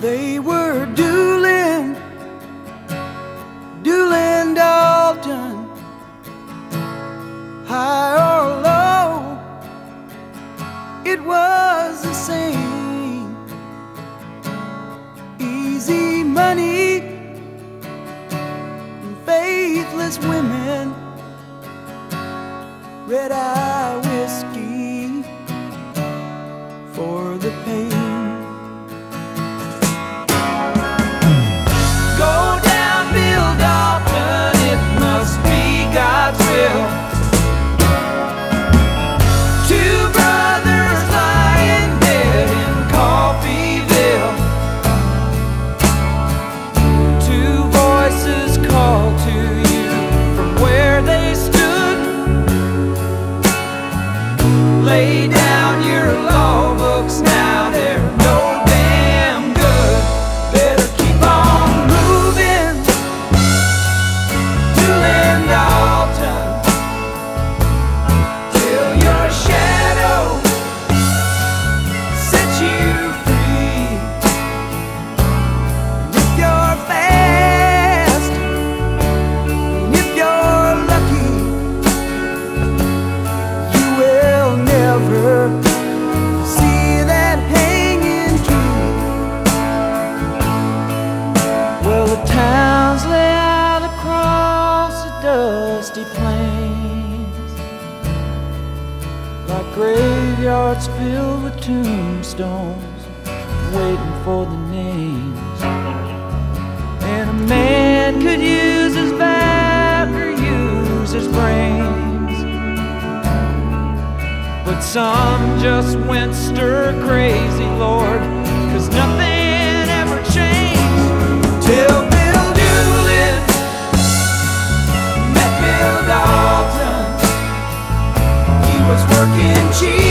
They were Doolin, Dalton, high or low, it was the same. Easy money and faithless women, red-eye whiskey for the pain. Two brothers lying dead in Coffeeville. Two voices call to you from where they stood. Lay down your law books now, they're no damn good. Better keep on moving, Doolin, Dalton, till your shadow sets you free. And if you're fast, and if you're lucky, you will never see that hanging tree. Well, the towns lay out across the dusty plains, like graveyards filled with tombstones, waiting for the names. And a man could use his back or use his brains, but some just went stir crazy, Lord, 'cause nothing ever changed till Bill Doolin met Bill Dalton. He was working cheap